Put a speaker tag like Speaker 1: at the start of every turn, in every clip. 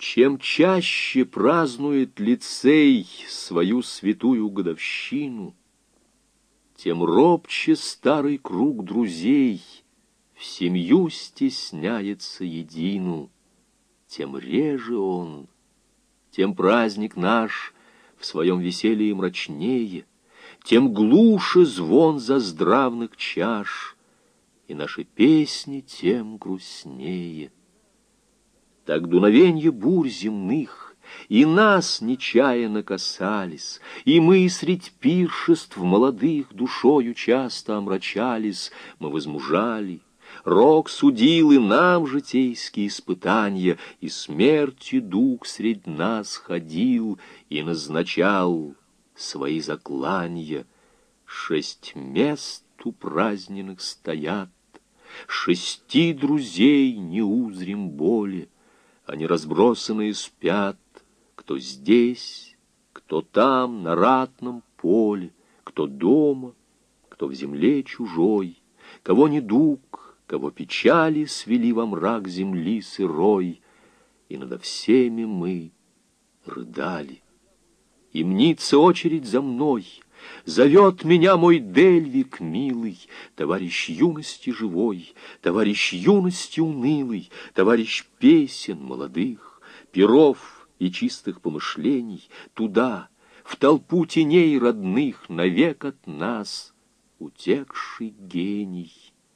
Speaker 1: Чем чаще празднует лицей свою святую годовщину, тем робче старый круг друзей в семью стесняется едину, тем реже он, тем праздник наш в своем веселье мрачнее, тем глуше звон заздравных чаш, и наши песни тем грустнее. Так дуновенье бурь земных и нас нечаянно касались, и мы средь пиршеств молодых душою часто омрачались, мы возмужали. Рок судил и нам житейские испытания, и смерти дух средь нас ходил и назначал свои закланья. 6 мест у праздненных стоят, 6 друзей не узрим более. Они разбросанные спят, кто здесь, кто там, на ратном поле, кто дома, кто в земле чужой, кого недуг, кого печали свели во мрак земли сырой, и надо всеми мы рыдали. И мнится очередь за мной, зовет меня мой Дельвик милый, товарищ юности живой, товарищ юности унылый, товарищ песен молодых, перов и чистых помышлений, туда, в толпу теней родных, навек от нас утекший гений.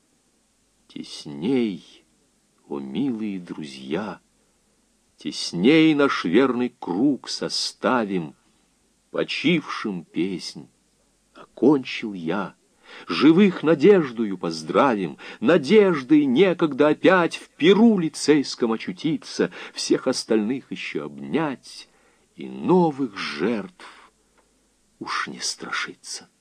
Speaker 1: Тесней, о милые друзья, тесней наш верный круг составим, почившим песнь окончил я. Живых надеждою поздравим, надеждой некогда опять в пиру лицейском очутиться, всех остальных еще обнять и новых жертв уж не страшиться.